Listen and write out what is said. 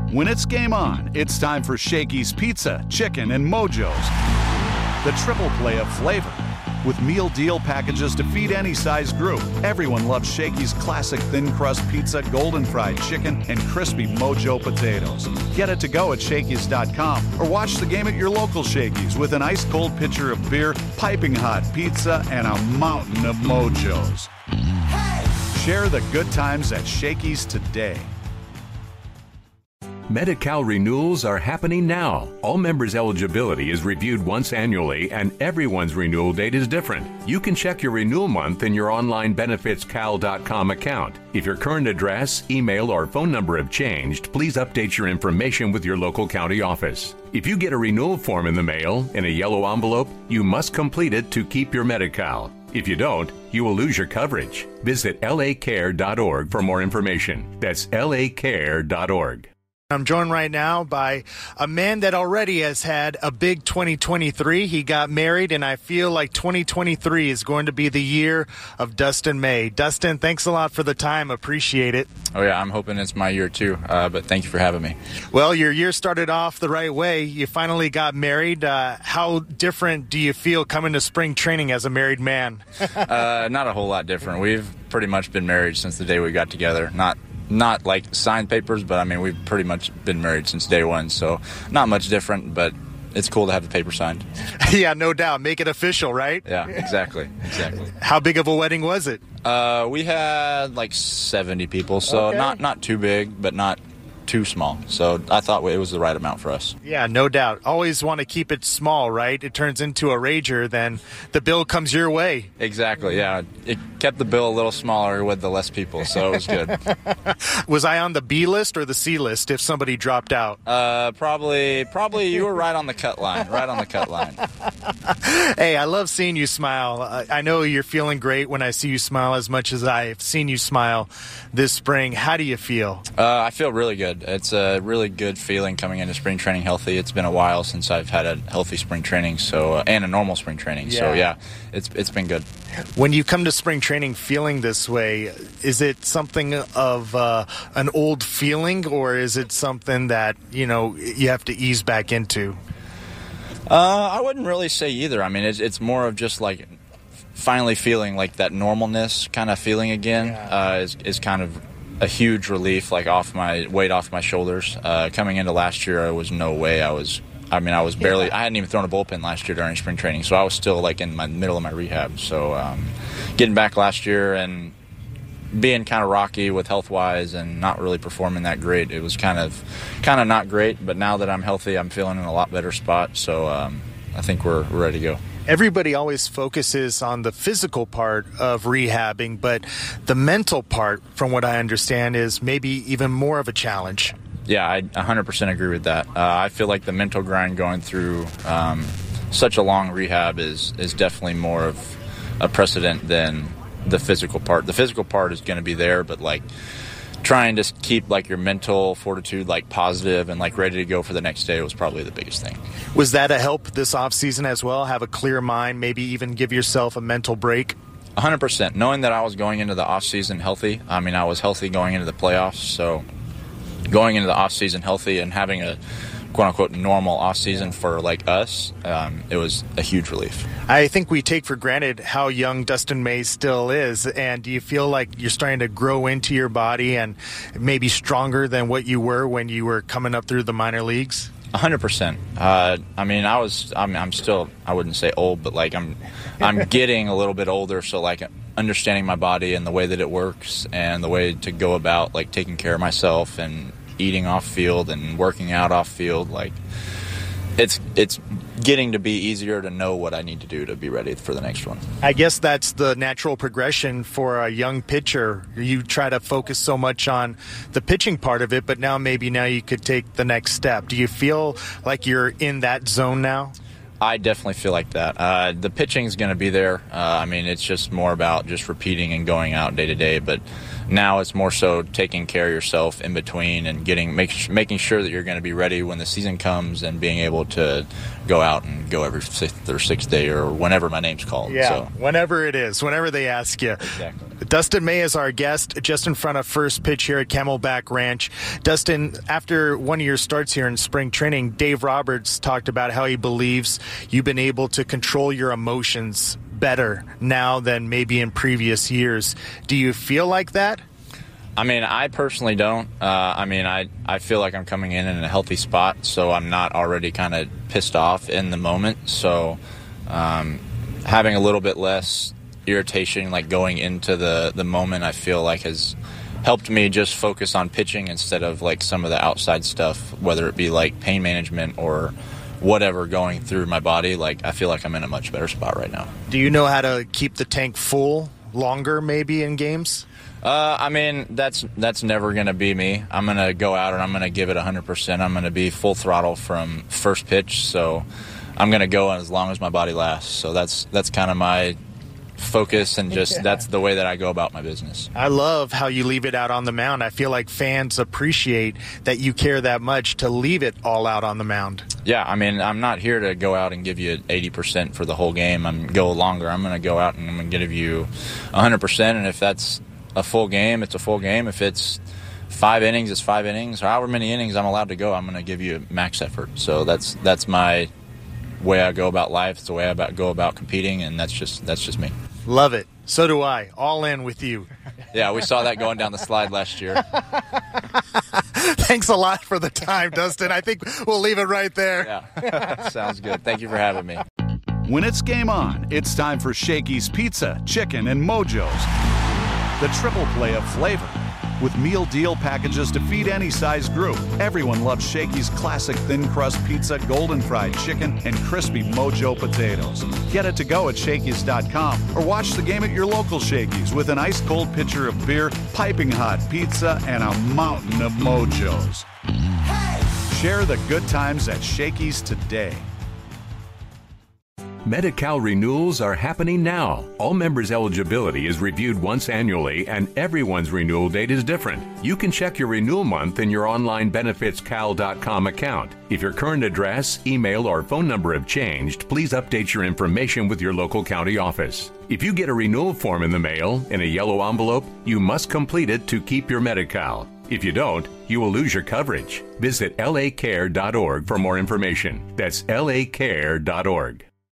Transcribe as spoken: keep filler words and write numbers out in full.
When it's game on, it's time for Shakey's Pizza, Chicken, and Mojo's. The triple play of flavor. With meal deal packages to feed any size group, everyone loves Shakey's classic thin crust pizza, golden fried chicken, and crispy Mojo potatoes. Get it to go at Shakey's dot com or watch the game at your local Shakey's with an ice cold pitcher of beer, piping hot pizza, and a mountain of Mojos. Hey! Share the good times at Shakey's today. Medi-Cal renewals are happening now. All members' eligibility is reviewed once annually, and everyone's renewal date is different. You can check your renewal month in your online benefits cal dot com account. If your current address, email, or phone number have changed, please update your information with your local county office. If you get a renewal form in the mail in a yellow envelope, you must complete it to keep your Medi-Cal. If you don't, you will lose your coverage. Visit L A care dot org for more information. That's L A care dot org. I'm joined right now by a man that already has had a big twenty twenty-three. He got married, and I feel like twenty twenty-three is going to be the year of Dustin May. Dustin, thanks a lot for the time. Appreciate it. Oh, yeah, I'm hoping it's my year, too, uh, but thank you for having me. Well, your year started off the right way. You finally got married. Uh, how different do you feel coming to spring training as a married man? uh, not a whole lot different. We've pretty much been married since the day we got together. Not Not like signed papers, but I mean, we've pretty much been married since day one, so not much different, but it's cool to have the paper signed. Yeah, no doubt. Make it official, right? Yeah, exactly, exactly. How big of a wedding was it? Uh, we had like seventy people, so okay. not, not too big, but not too small. So I thought it was the right amount for us. Yeah, no doubt. Always want to keep it small, right? It turns into a rager, then the bill comes your way. Exactly, yeah. It kept the bill a little smaller with the less people, so it was good. Was I on the B list or the C list if somebody dropped out? Uh, probably, probably you were right on the cut line, right on the cut line. Hey, I love seeing you smile. I know you're feeling great when I see you smile as much as I've seen you smile this spring. How do you feel? Uh, I feel really good. It's a really good feeling coming into spring training healthy. It's been a while since I've had a healthy spring training, so uh, and a normal spring training. Yeah. So yeah, it's it's been good. When you come to spring training feeling this way, is it something of uh, an old feeling, or is it something that you know you have to ease back into? Uh, I wouldn't really say either. I mean, it's it's more of just like finally feeling like that normalness kind of feeling again. Yeah. Uh, is is kind of a huge relief, like off my weight off my shoulders. Uh, coming into last year, I was no way. I was, I mean, I was barely. Yeah. I hadn't even thrown a bullpen last year during spring training, so I was still like in my middle of my rehab. So um, getting back last year and being kind of rocky with health wise and not really performing that great, it was kind of, kind of not great. But now that I'm healthy, I'm feeling in a lot better spot. So um, I think we're, we're ready to go. Everybody always focuses on the physical part of rehabbing, but the mental part, from what I understand, is maybe even more of a challenge. Yeah, I one hundred percent agree with that. Uh, I feel like the mental grind going through um, such a long rehab is, is definitely more of a precedent than the physical part. The physical part is going to be there, but like trying to keep like your mental fortitude like positive and like ready to go for the next day was probably the biggest thing. Was that a help this off season as well? Have a clear mind, maybe even give yourself a mental break? one hundred percent. Knowing that I was going into the off season healthy. I mean, I was healthy going into the playoffs, so going into the off season healthy and having a quote-unquote normal off-season for like us, um, it was a huge relief. I think we take for granted how young Dustin May still is, and do you feel like you're starting to grow into your body and maybe stronger than what you were when you were coming up through the minor leagues? one hundred percent. Uh, I mean, I was, I mean, I'm still, I wouldn't say old, but like I'm, I'm getting a little bit older, so like understanding my body and the way that it works and the way to go about like taking care of myself and eating off field and working out off field, like it's it's getting to be easier to know what I need to do to be ready for the next one. I guess that's the natural progression for a young pitcher. You try to focus so much on the pitching part of it, but now maybe now you could take the next step. Do you feel like you're in that zone now? I definitely feel like that. Uh, the pitching is going to be there. Uh, I mean, it's just more about just repeating and going out day to day, but now it's more so taking care of yourself in between and getting make, making sure that you're going to be ready when the season comes and being able to go out and go every fifth or sixth day or whenever my name's called. Yeah, so. whenever it is, whenever they ask you. Exactly. Dustin May is our guest just in front of first pitch here at Camelback Ranch. Dustin, after one of your starts here in spring training, Dave Roberts talked about how he believes you've been able to control your emotions better now than maybe in previous years. Do you feel like that? I mean, I personally don't. Uh, I mean, I, I feel like I'm coming in in a healthy spot, so I'm not already kind of pissed off in the moment. So um, having a little bit less irritation, like going into the, the moment, I feel like has helped me just focus on pitching instead of like some of the outside stuff, whether it be like pain management or whatever going through my body. Like, I feel like I'm in a much better spot right now. Do you know how to keep the tank full longer maybe in games? Uh, I mean, that's that's never going to be me. I'm going to go out and I'm going to give it one hundred percent. I'm going to be full throttle from first pitch, so I'm going to go as long as my body lasts. So that's that's kind of my focus, and just yeah. that's the way that I go about my business. I love how you leave it out on the mound. I feel like fans appreciate that you care that much to leave it all out on the mound. Yeah, I mean, I'm not here to go out and give you eighty percent for the whole game. I'm go longer. I'm going to go out and I'm going to give you one hundred percent, and if that's a full game, it's a full game. If it's five innings, it's five innings. However many innings I'm allowed to go, I'm going to give you max effort. So that's that's my way I go about life. It's the way I about, go about competing, and that's just that's just me. Love it. So do I. All in with you. Yeah, we saw that going down the slide last year. Thanks a lot for the time, Dustin. I think we'll leave it right there. Yeah, sounds good. Thank you for having me. When it's game on, it's time for Shakey's Pizza, Chicken, and Mojo's. The triple play of flavor. With meal deal packages to feed any size group. Everyone loves Shakey's classic thin crust pizza, golden fried chicken, and crispy Mojo potatoes. Get it to go at Shakey's dot com or watch the game at your local Shakey's with an ice cold pitcher of beer, piping hot pizza, and a mountain of Mojos. Hey! Share the good times at Shakey's today. Medi-Cal renewals are happening now. All members' eligibility is reviewed once annually, and everyone's renewal date is different. You can check your renewal month in your online benefits cal dot com account. If your current address, email, or phone number have changed, please update your information with your local county office. If you get a renewal form in the mail in a yellow envelope, you must complete it to keep your Medi-Cal. If you don't, you will lose your coverage. Visit L A care dot org for more information. That's L A care dot org.